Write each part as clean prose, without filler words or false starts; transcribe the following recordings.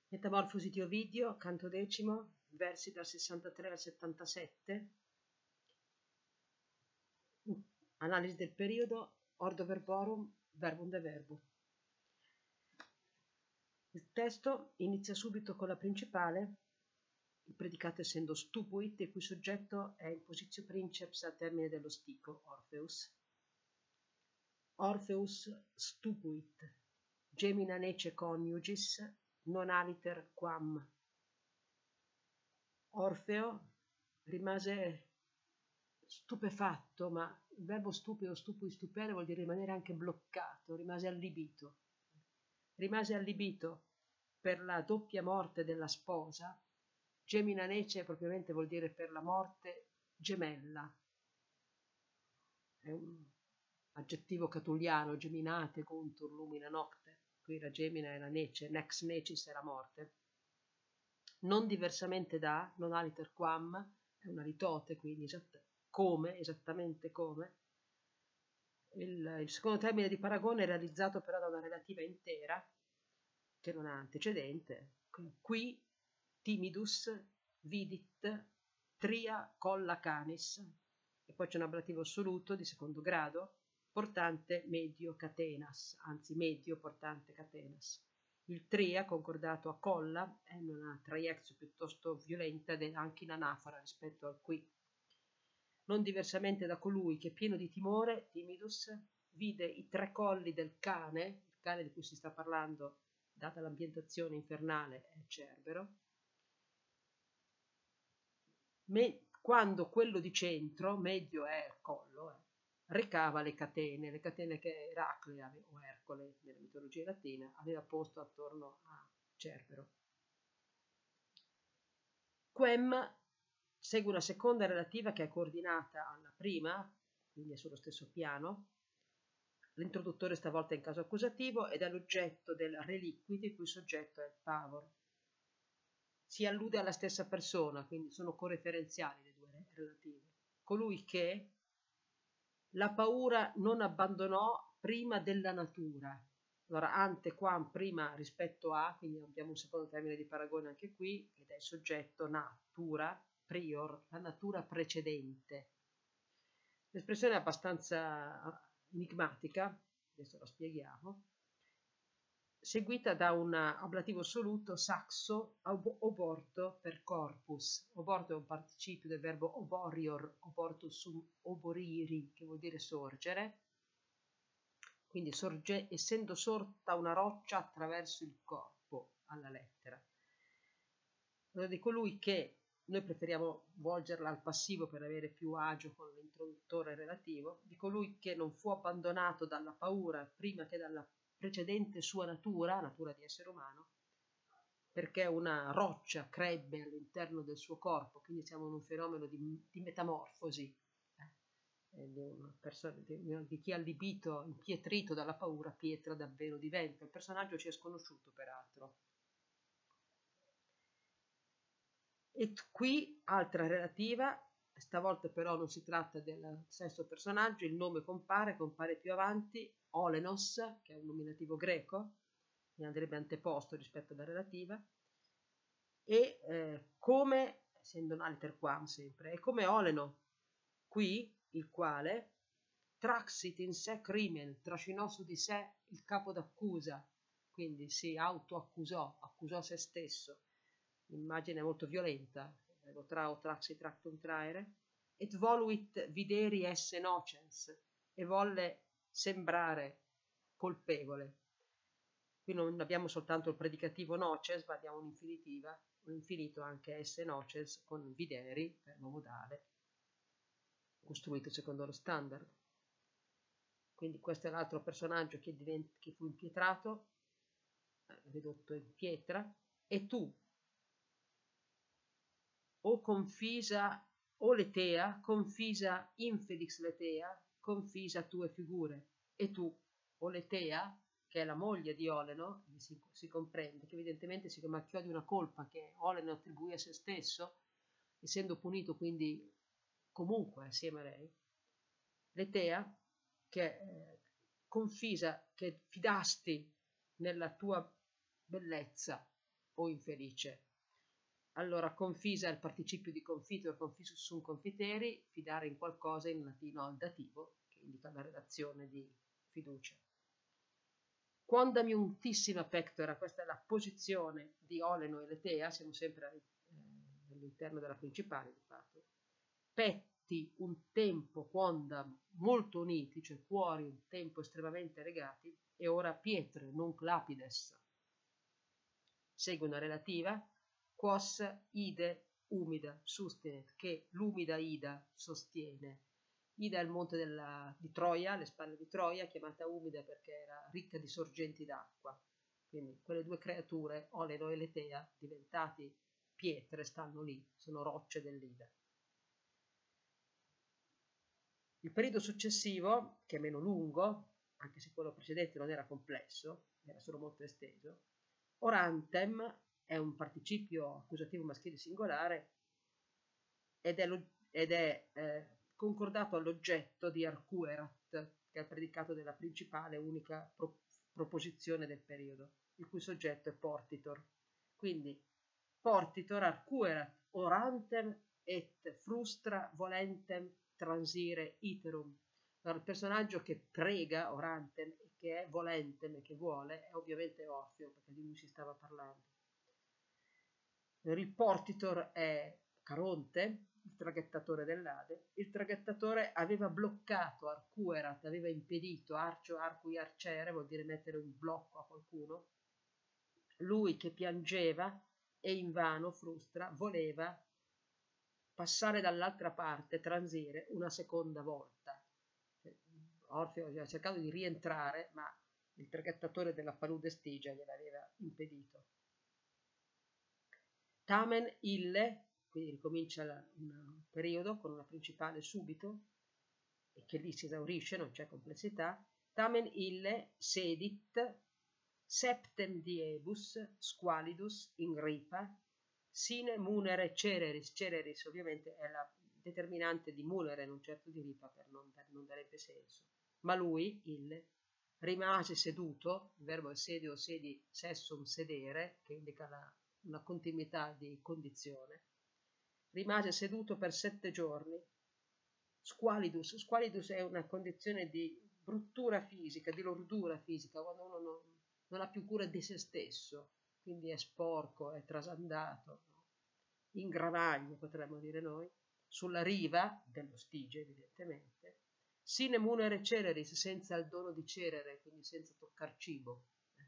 Metamorfosi di Ovidio, canto decimo, versi dal 63 al 77. Analisi del periodo, ordo verborum, verbum de verbo. Il testo inizia subito con la principale, il predicato essendo stupuit, il cui soggetto è in posizio princeps al termine dello stico, Orpheus. Orpheus stupuit, gemina nece coniugis, non aliter quam. Orfeo rimase stupefatto, ma il verbo stupeo, stupui, stupere vuol dire rimanere anche bloccato, rimase allibito. Rimase allibito per la doppia morte della sposa. Gemina nece propriamente vuol dire per la morte gemella. È un aggettivo catuliano, geminate, contur, lumina nocte. Qui la gemina è la nece, nex necis è la morte. Non diversamente da, non aliter quam, è una litote, quindi esattamente come. Il secondo termine di paragone è realizzato però da una relativa intera, che non ha antecedente. Qui timidus vidit tria colla canis, e poi c'è un ablativo assoluto di secondo grado, portante medio catenas, anzi medio portante catenas. Il tria, concordato a colla, è una traiectio piuttosto violenta anche in anafora rispetto al qui. Non diversamente da colui che, pieno di timore, timidus, vide i tre colli del cane, il cane di cui si sta parlando, data l'ambientazione infernale, è Cerbero, quando quello di centro, medio è il collo, recava le catene che Eracle o Ercole nella mitologia latina aveva posto attorno a Cerbero. Quem segue una seconda relativa che è coordinata alla prima, quindi è sullo stesso piano. L'introduttore stavolta è in caso accusativo ed è l'oggetto del reliquid, il cui soggetto è il pavor. Si allude alla stessa persona, quindi sono coreferenziali le due relative. Colui che la paura non abbandonò prima della natura. Allora, ante quam prima rispetto a, quindi abbiamo un secondo termine di paragone anche qui, ed è il soggetto natura, prior, la natura precedente. L'espressione è abbastanza enigmatica, adesso la spieghiamo, seguita da un ablativo assoluto saxo oborto per corpus. Oborto è un participio del verbo oborior, obortus sum oboriri, che vuol dire sorgere. Quindi essendo sorta una roccia attraverso il corpo, alla lettera. Allora, di colui che noi preferiamo volgerla al passivo per avere più agio con l'introduttore relativo, di colui che non fu abbandonato dalla paura prima che dalla precedente sua natura di essere umano, perché una roccia crebbe all'interno del suo corpo, quindi siamo in un fenomeno di metamorfosi, di chi allibito, impietrito dalla paura, pietra davvero diventa. Il personaggio ci è sconosciuto peraltro. E qui altra relativa, stavolta però non si tratta del stesso personaggio, il nome compare più avanti, Olenos, che è un nominativo greco, ne andrebbe anteposto rispetto alla relativa, e come, essendo un alter quam sempre, è come Oleno, qui il quale traxit in sé crimen, trascinò su di sé il capo d'accusa, quindi si accusò se stesso, immagine molto violenta, lo trao traxi tractum traere, et voluit videri esse nocens, e volle sembrare colpevole. Qui non abbiamo soltanto il predicativo noces, ma abbiamo un'infinitiva, un infinito anche esse nocens con videri per modale, costruito secondo lo standard. Quindi questo è l'altro personaggio che fu impietrato, ridotto in pietra, e tu, o confisa o letea, confisa infedix letea, confisa tue figure, e tu, o letea, che è la moglie di Oleno, si comprende che evidentemente si macchiò di una colpa che Oleno attribuì a se stesso, essendo punito quindi comunque assieme a lei, letea, che confisa, che fidasti nella tua bellezza, o infelice. Allora, confisa è il participio di confitere, confisus sunt confiteri, fidare in qualcosa in latino al dativo, che indica la relazione di fiducia. Quondamiuntissima pectora, questa è la posizione di Oleno e Letea, siamo sempre all'interno della principale di fatto. Petti un tempo quondam molto uniti, cioè cuori un tempo estremamente legati, e ora pietre, nunc lapides. Segue una relativa, quos ide umida sustenet, che l'umida Ida sostiene. Ida è il monte di Troia, le spalle di Troia, chiamata umida perché era ricca di sorgenti d'acqua. Quindi quelle due creature, Oleno e Letea, diventati pietre, stanno lì, sono rocce dell'Ida. Il periodo successivo, che è meno lungo, anche se quello precedente non era complesso, era solo molto esteso, orantem è un participio accusativo maschile singolare ed è concordato all'oggetto di arcuerat, che è il predicato della principale unica proposizione del periodo, il cui soggetto è portitor. Quindi portitor arcuerat orantem et frustra volentem transire iterum. Allora, il personaggio che prega orantem e che è volentem e che vuole è ovviamente Orfeo, perché di lui si stava parlando. Il portitor è Caronte, il traghettatore dell'Ade. Il traghettatore aveva bloccato Arcuerat, aveva impedito, arcio, arcui, arcere, vuol dire mettere un blocco a qualcuno. Lui che piangeva e invano, frustra, voleva passare dall'altra parte, transire una seconda volta. Orfeo aveva cercato di rientrare, ma il traghettatore della palude Stigia gliel'aveva impedito. Tamen ille, quindi ricomincia un periodo con una principale subito, e che lì si esaurisce, non c'è complessità. Tamen ille sedit septem diebus squalidus in ripa sine munere cereris. Cereris ovviamente è la determinante di munere, non certo di ripa, per non darebbe senso. Ma lui, il, rimase seduto, il verbo è sedio, sedi, sessum, sedere, che indica una continuità di condizione, rimase seduto per 7 giorni. Squalidus è una condizione di bruttura fisica, di lordura fisica, quando uno non ha più cura di se stesso, quindi è sporco, è trasandato, no? In gravaglie potremmo dire noi, sulla riva dello Stige evidentemente, sine munere cereris, senza il dono di cerere, quindi senza toccar cibo.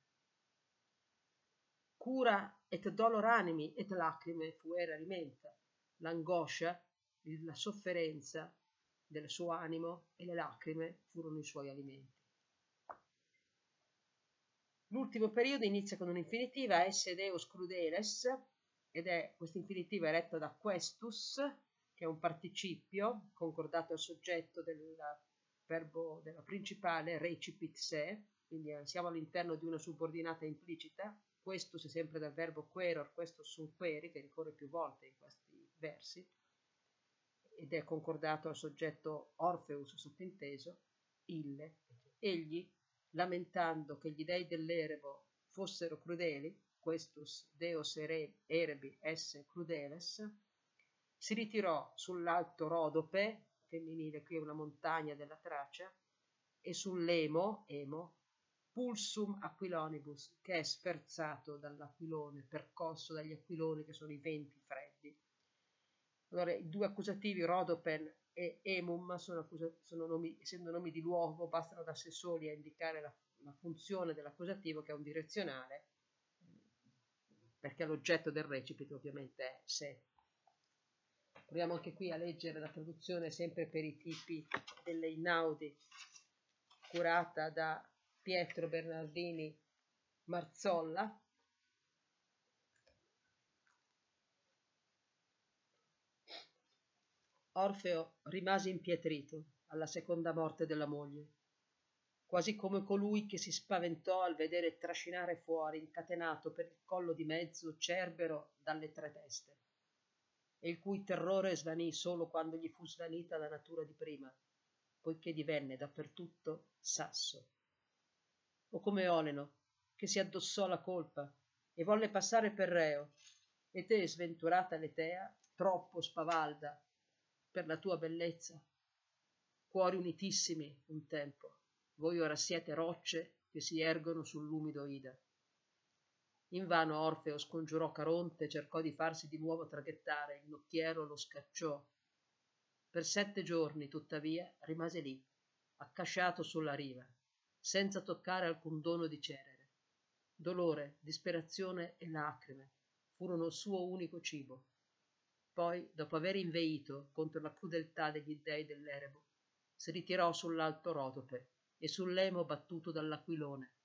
Cura et dolor animi et lacrime fuere alimenta, l'angoscia, la sofferenza del suo animo e le lacrime furono i suoi alimenti. L'ultimo periodo inizia con un'infinitiva, esse deus crudeles, ed è questa infinitiva retta da questus, che è un participio concordato al soggetto del verbo della principale, recipit se, quindi siamo all'interno di una subordinata implicita. Questus è sempre dal verbo queror, questus sunt queri, che ricorre più volte in questi versi, ed è concordato al soggetto Orpheus sottinteso, ille, egli, lamentando che gli dei dell'Erebo fossero crudeli, questus deos erebi esse crudeles, si ritirò sull'alto Rodope, femminile, qui è una montagna della Tracia, e sull'Emo, Emo, pulsum aquilonibus, che è sferzato dall'aquilone, percosso dagli aquiloni che sono i venti freddi. Allora, i due accusativi, Rodopen e Emum, sono nomi, essendo nomi di luogo, bastano da sé soli a indicare la funzione dell'accusativo, che è un direzionale, perché l'oggetto del recipito ovviamente è se. Proviamo anche qui a leggere la traduzione sempre per i tipi delle Inaudi, curata da Pietro Bernardini Marzolla. Orfeo rimase impietrito alla seconda morte della moglie, quasi come colui che si spaventò al vedere trascinare fuori, incatenato per il collo di mezzo, Cerbero dalle 3 teste, e il cui terrore svanì solo quando gli fu svanita la natura di prima, poiché divenne dappertutto sasso. O come Oleno, che si addossò la colpa, e volle passare per reo, e te, sventurata Letea, troppo spavalda per la tua bellezza. Cuori unitissimi un tempo, voi ora siete rocce che si ergono sull'umido Ida. Invano Orfeo scongiurò Caronte, cercò di farsi di nuovo traghettare, il nocchiero lo scacciò. Per 7 giorni, tuttavia, rimase lì, accasciato sulla riva, senza toccare alcun dono di Cerere. Dolore, disperazione e lacrime furono il suo unico cibo. Poi, dopo aver inveito contro la crudeltà degli dei dell'Erebo, si ritirò sull'alto Rodope e sul lemo battuto dall'aquilone,